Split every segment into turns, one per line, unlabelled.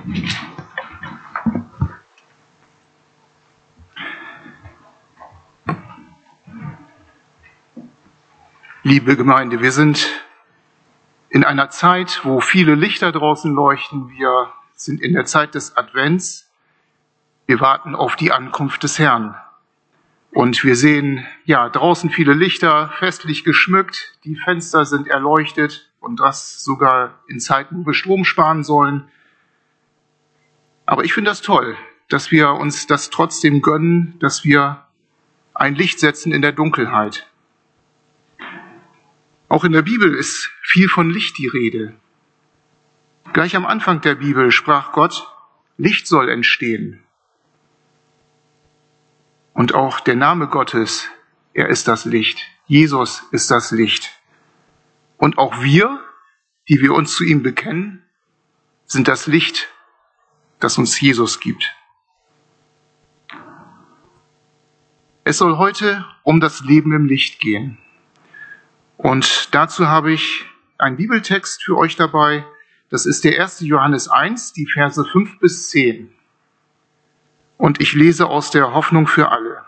Liebe Gemeinde, wir sind in einer Zeit, wo viele Lichter draußen leuchten. Wir sind in der Zeit des Advents. Wir warten auf die Ankunft des Herrn. Und wir sehen draußen viele Lichter, festlich geschmückt. Die Fenster sind erleuchtet und das sogar in Zeiten, wo wir Strom sparen sollen. Aber ich finde das toll, dass wir uns das trotzdem gönnen, dass wir ein Licht setzen in der Dunkelheit. Auch in der Bibel ist viel von Licht die Rede. Gleich am Anfang der Bibel sprach Gott, Licht soll entstehen. Und auch der Name Gottes, er ist das Licht. Jesus ist das Licht. Und auch wir, die wir uns zu ihm bekennen, sind das Licht, das uns Jesus gibt. Es soll heute um das Leben im Licht gehen. Und dazu habe ich einen Bibeltext für euch dabei. Das ist der 1. Johannes 1, die Verse 5 bis 10. Und ich lese aus der Hoffnung für alle.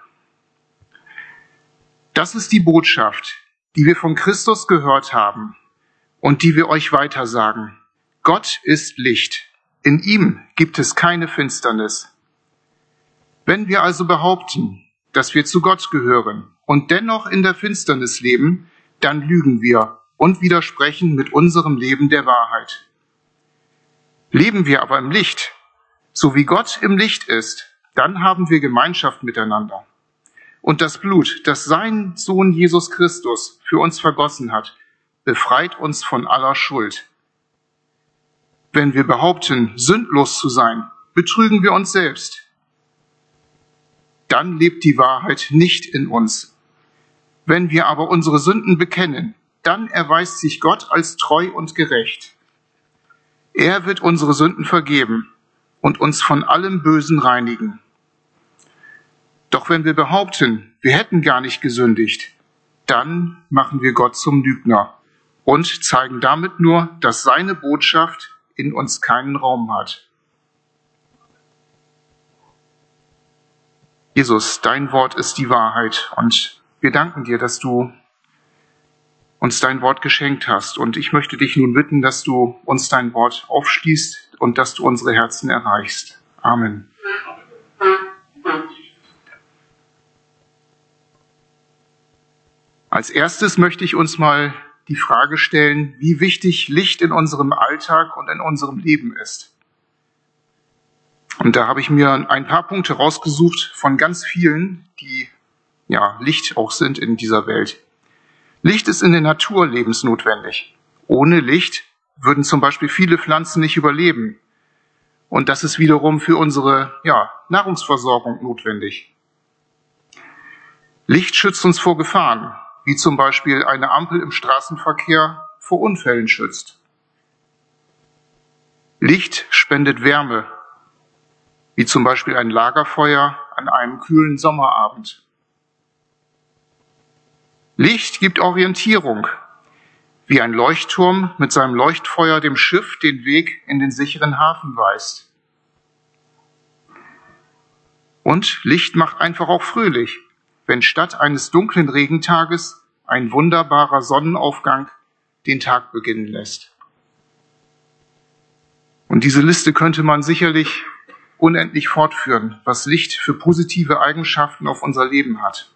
Das ist die Botschaft, die wir von Christus gehört haben und die wir euch weitersagen. Gott ist Licht. In ihm gibt es keine Finsternis. Wenn wir also behaupten, dass wir zu Gott gehören und dennoch in der Finsternis leben, dann lügen wir und widersprechen mit unserem Leben der Wahrheit. Leben wir aber im Licht, so wie Gott im Licht ist, dann haben wir Gemeinschaft miteinander. Und das Blut, das sein Sohn Jesus Christus für uns vergossen hat, befreit uns von aller Schuld. Wenn wir behaupten, sündlos zu sein, betrügen wir uns selbst. Dann lebt die Wahrheit nicht in uns. Wenn wir aber unsere Sünden bekennen, dann erweist sich Gott als treu und gerecht. Er wird unsere Sünden vergeben und uns von allem Bösen reinigen. Doch wenn wir behaupten, wir hätten gar nicht gesündigt, dann machen wir Gott zum Lügner und zeigen damit nur, dass seine Botschaft in uns keinen Raum hat. Jesus, dein Wort ist die Wahrheit und wir danken dir, dass du uns dein Wort geschenkt hast. Und ich möchte dich nun bitten, dass du uns dein Wort aufschließt und dass du unsere Herzen erreichst. Amen. Als erstes möchte ich uns mal die Frage stellen, wie wichtig Licht in unserem Alltag und in unserem Leben ist. Und da habe ich mir ein paar Punkte rausgesucht von ganz vielen, die Licht auch sind in dieser Welt. Licht ist in der Natur lebensnotwendig. Ohne Licht würden zum Beispiel viele Pflanzen nicht überleben. Und das ist wiederum für unsere Nahrungsversorgung notwendig. Licht schützt uns vor Gefahren, wie zum Beispiel eine Ampel im Straßenverkehr vor Unfällen schützt. Licht spendet Wärme, wie zum Beispiel ein Lagerfeuer an einem kühlen Sommerabend. Licht gibt Orientierung, wie ein Leuchtturm mit seinem Leuchtfeuer dem Schiff den Weg in den sicheren Hafen weist. Und Licht macht einfach auch fröhlich, wenn statt eines dunklen Regentages ein wunderbarer Sonnenaufgang den Tag beginnen lässt. Und diese Liste könnte man sicherlich unendlich fortführen, was Licht für positive Eigenschaften auf unser Leben hat.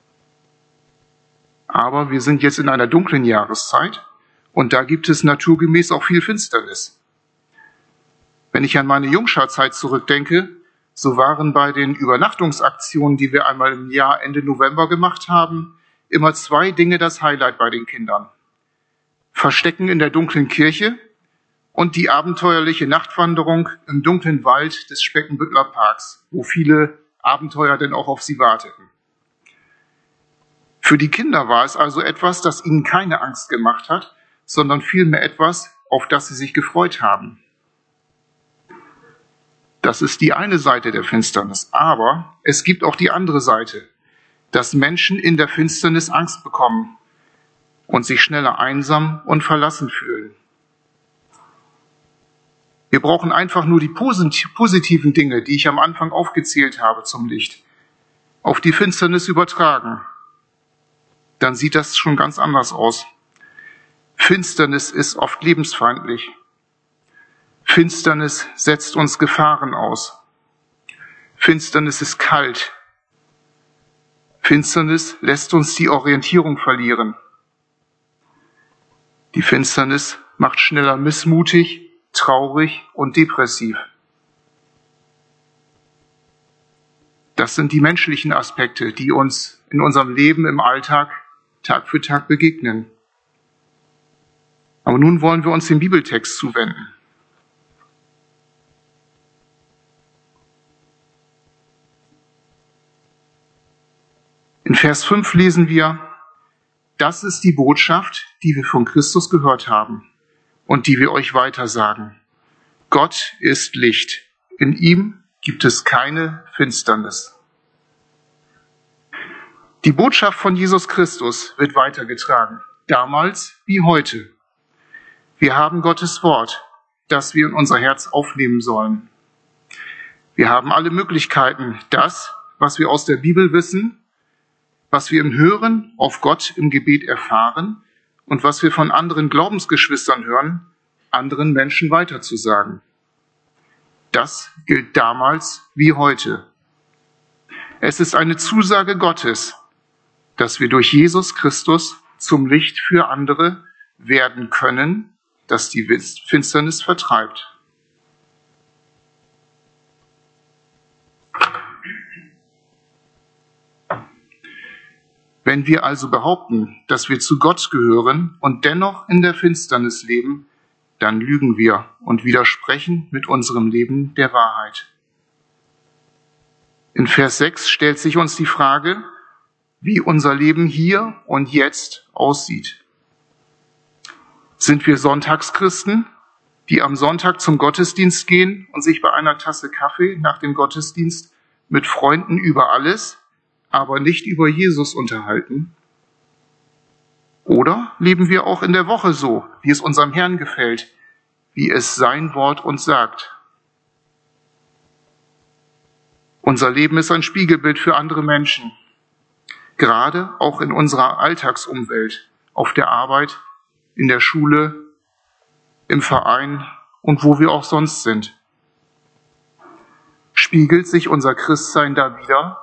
Aber wir sind jetzt in einer dunklen Jahreszeit und da gibt es naturgemäß auch viel Finsternis. Wenn ich an meine Jungscharzeit zurückdenke, so waren bei den Übernachtungsaktionen, die wir einmal im Jahr Ende November gemacht haben, immer 2 Dinge das Highlight bei den Kindern. Verstecken in der dunklen Kirche und die abenteuerliche Nachtwanderung im dunklen Wald des Speckenbüttler Parks, wo viele Abenteuer denn auch auf sie warteten. Für die Kinder war es also etwas, das ihnen keine Angst gemacht hat, sondern vielmehr etwas, auf das sie sich gefreut haben. Das ist die eine Seite der Finsternis. Aber es gibt auch die andere Seite, dass Menschen in der Finsternis Angst bekommen und sich schneller einsam und verlassen fühlen. Wir brauchen einfach nur die positiven Dinge, die ich am Anfang aufgezählt habe, zum Licht, auf die Finsternis übertragen. Dann sieht das schon ganz anders aus. Finsternis ist oft lebensfeindlich. Finsternis setzt uns Gefahren aus. Finsternis ist kalt. Finsternis lässt uns die Orientierung verlieren. Die Finsternis macht schneller missmutig, traurig und depressiv. Das sind die menschlichen Aspekte, die uns in unserem Leben im Alltag Tag für Tag begegnen. Aber nun wollen wir uns dem Bibeltext zuwenden. In Vers 5 lesen wir: Das ist die Botschaft, die wir von Christus gehört haben und die wir euch weitersagen. Gott ist Licht. In ihm gibt es keine Finsternis. Die Botschaft von Jesus Christus wird weitergetragen, damals wie heute. Wir haben Gottes Wort, das wir in unser Herz aufnehmen sollen. Wir haben alle Möglichkeiten, das, was wir aus der Bibel wissen, was wir im Hören auf Gott im Gebet erfahren und was wir von anderen Glaubensgeschwistern hören, anderen Menschen weiterzusagen. Das gilt damals wie heute. Es ist eine Zusage Gottes, dass wir durch Jesus Christus zum Licht für andere werden können, das die Finsternis vertreibt. Wenn wir also behaupten, dass wir zu Gott gehören und dennoch in der Finsternis leben, dann lügen wir und widersprechen mit unserem Leben der Wahrheit. In Vers 6 stellt sich uns die Frage, wie unser Leben hier und jetzt aussieht. Sind wir Sonntagschristen, die am Sonntag zum Gottesdienst gehen und sich bei einer Tasse Kaffee nach dem Gottesdienst mit Freunden über alles, aber nicht über Jesus unterhalten? Oder leben wir auch in der Woche so, wie es unserem Herrn gefällt, wie es sein Wort uns sagt? Unser Leben ist ein Spiegelbild für andere Menschen, gerade auch in unserer Alltagsumwelt, auf der Arbeit, in der Schule, im Verein und wo wir auch sonst sind. Spiegelt sich unser Christsein da wider?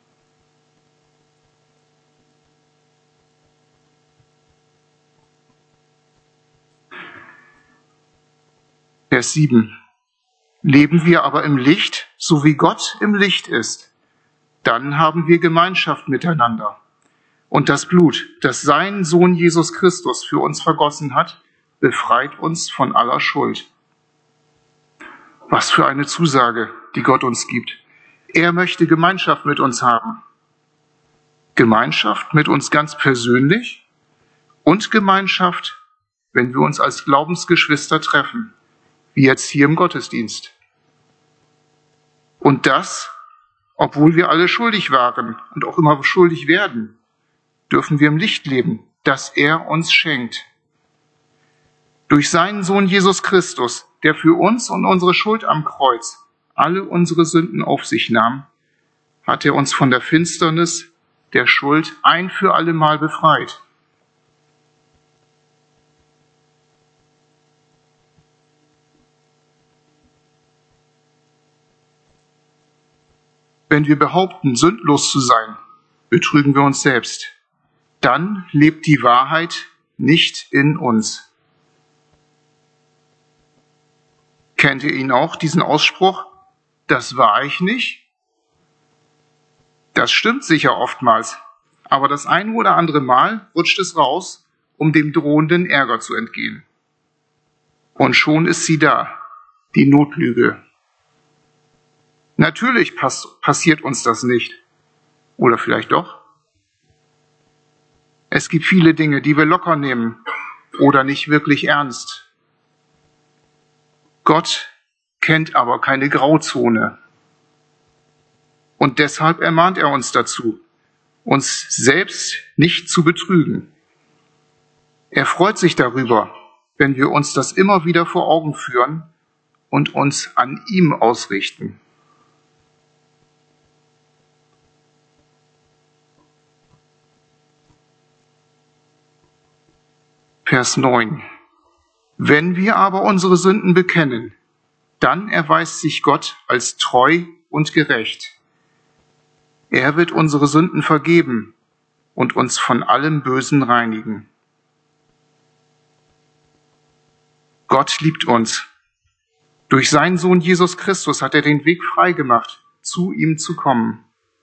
Vers 7. Leben wir aber im Licht, so wie Gott im Licht ist, dann haben wir Gemeinschaft miteinander. Und das Blut, das sein Sohn Jesus Christus für uns vergossen hat, befreit uns von aller Schuld. Was für eine Zusage, die Gott uns gibt. Er möchte Gemeinschaft mit uns haben. Gemeinschaft mit uns ganz persönlich und Gemeinschaft, wenn wir uns als Glaubensgeschwister treffen, wie jetzt hier im Gottesdienst. Und das, obwohl wir alle schuldig waren und auch immer schuldig werden, dürfen wir im Licht leben, das er uns schenkt. Durch seinen Sohn Jesus Christus, der für uns und unsere Schuld am Kreuz alle unsere Sünden auf sich nahm, hat er uns von der Finsternis der Schuld ein für alle Mal befreit. Wenn wir behaupten, sündlos zu sein, betrügen wir uns selbst. Dann lebt die Wahrheit nicht in uns. Kennt ihr ihn auch, diesen Ausspruch? Das war ich nicht? Das stimmt sicher oftmals, aber das ein oder andere Mal rutscht es raus, um dem drohenden Ärger zu entgehen. Und schon ist sie da, die Notlüge. Natürlich passiert uns das nicht. Oder vielleicht doch? Es gibt viele Dinge, die wir locker nehmen oder nicht wirklich ernst. Gott kennt aber keine Grauzone. Und deshalb ermahnt er uns dazu, uns selbst nicht zu betrügen. Er freut sich darüber, wenn wir uns das immer wieder vor Augen führen und uns an ihm ausrichten. Vers 9. Wenn wir aber unsere Sünden bekennen, dann erweist sich Gott als treu und gerecht. Er wird unsere Sünden vergeben und uns von allem Bösen reinigen. Gott liebt uns. Durch seinen Sohn Jesus Christus hat er den Weg freigemacht, zu ihm zu kommen.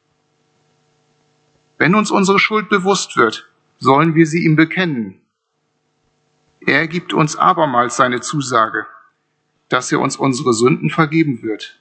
Wenn uns unsere Schuld bewusst wird, sollen wir sie ihm bekennen. Er gibt uns abermals seine Zusage, dass er uns unsere Sünden vergeben wird.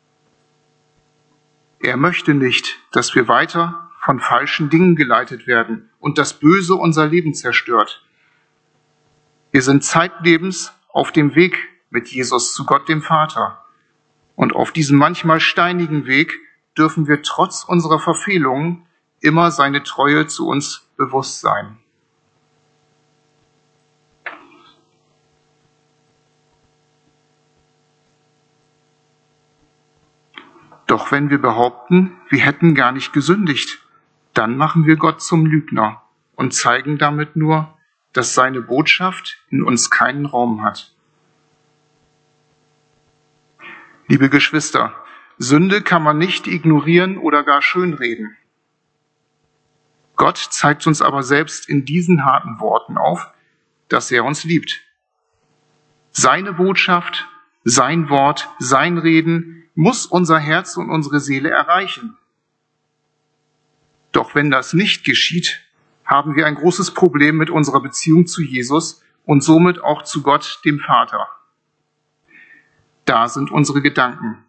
Er möchte nicht, dass wir weiter von falschen Dingen geleitet werden und das Böse unser Leben zerstört. Wir sind zeitlebens auf dem Weg mit Jesus zu Gott dem Vater. Und auf diesem manchmal steinigen Weg dürfen wir trotz unserer Verfehlungen immer seine Treue zu uns bewusst sein. Doch wenn wir behaupten, wir hätten gar nicht gesündigt, dann machen wir Gott zum Lügner und zeigen damit nur, dass seine Botschaft in uns keinen Raum hat. Liebe Geschwister, Sünde kann man nicht ignorieren oder gar schönreden. Gott zeigt uns aber selbst in diesen harten Worten auf, dass er uns liebt. Seine Botschaft, sein Wort, sein Reden muss unser Herz und unsere Seele erreichen. Doch wenn das nicht geschieht, haben wir ein großes Problem mit unserer Beziehung zu Jesus und somit auch zu Gott, dem Vater. Da sind unsere Gedanken.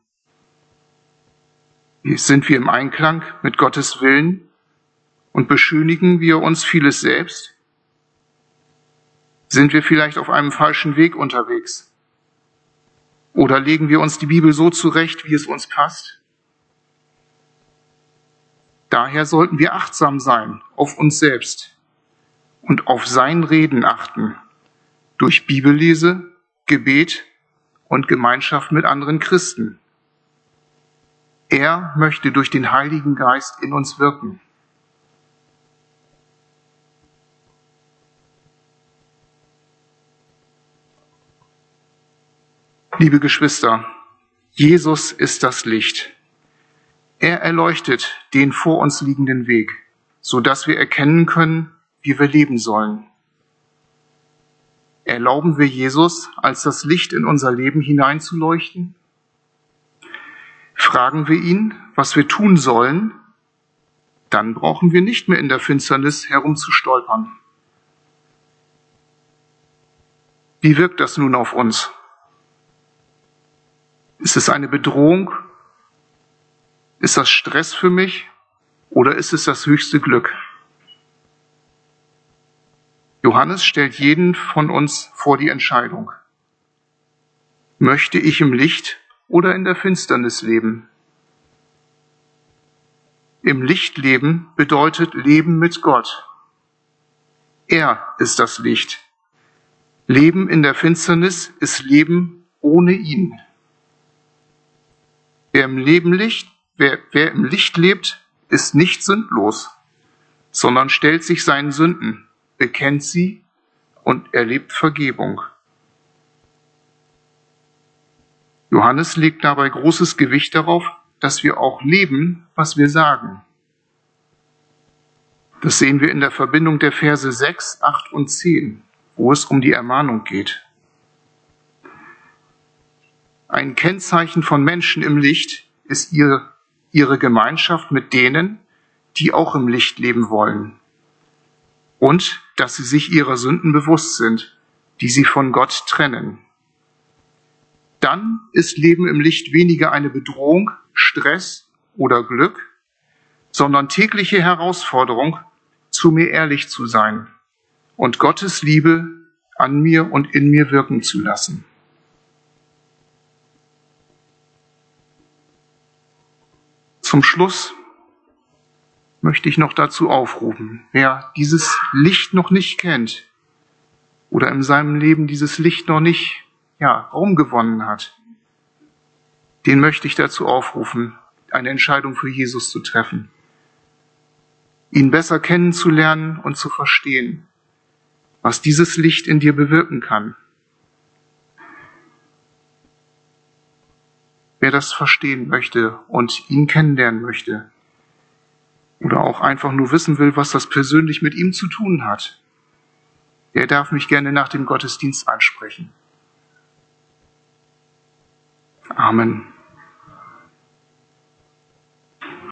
Sind wir im Einklang mit Gottes Willen und beschönigen wir uns vieles selbst? Sind wir vielleicht auf einem falschen Weg unterwegs? Oder legen wir uns die Bibel so zurecht, wie es uns passt? Daher sollten wir achtsam sein auf uns selbst und auf sein Reden achten, durch Bibellese, Gebet und Gemeinschaft mit anderen Christen. Er möchte durch den Heiligen Geist in uns wirken. Liebe Geschwister, Jesus ist das Licht. Er erleuchtet den vor uns liegenden Weg, sodass wir erkennen können, wie wir leben sollen. Erlauben wir Jesus, als das Licht in unser Leben hineinzuleuchten? Fragen wir ihn, was wir tun sollen? Dann brauchen wir nicht mehr in der Finsternis herumzustolpern. Wie wirkt das nun auf uns? Ist es eine Bedrohung? Ist das Stress für mich? Oder ist es das höchste Glück? Johannes stellt jeden von uns vor die Entscheidung. Möchte ich im Licht oder in der Finsternis leben? Im Licht leben bedeutet Leben mit Gott. Er ist das Licht. Leben in der Finsternis ist Leben ohne ihn. Wer im Licht lebt, ist nicht sündlos, sondern stellt sich seinen Sünden, bekennt sie und erlebt Vergebung. Johannes legt dabei großes Gewicht darauf, dass wir auch leben, was wir sagen. Das sehen wir in der Verbindung der Verse 6, 8 und 10, wo es um die Ermahnung geht. Ein Kennzeichen von Menschen im Licht ist ihre Gemeinschaft mit denen, die auch im Licht leben wollen. Und dass sie sich ihrer Sünden bewusst sind, die sie von Gott trennen. Dann ist Leben im Licht weniger eine Bedrohung, Stress oder Glück, sondern tägliche Herausforderung, zu mir ehrlich zu sein und Gottes Liebe an mir und in mir wirken zu lassen. Zum Schluss möchte ich noch dazu aufrufen, wer dieses Licht noch nicht kennt oder in seinem Leben dieses Licht noch nicht Raum gewonnen hat, den möchte ich dazu aufrufen, eine Entscheidung für Jesus zu treffen. Ihn besser kennenzulernen und zu verstehen, was dieses Licht in dir bewirken kann. Wer das verstehen möchte und ihn kennenlernen möchte oder auch einfach nur wissen will, was das persönlich mit ihm zu tun hat, der darf mich gerne nach dem Gottesdienst ansprechen. Amen.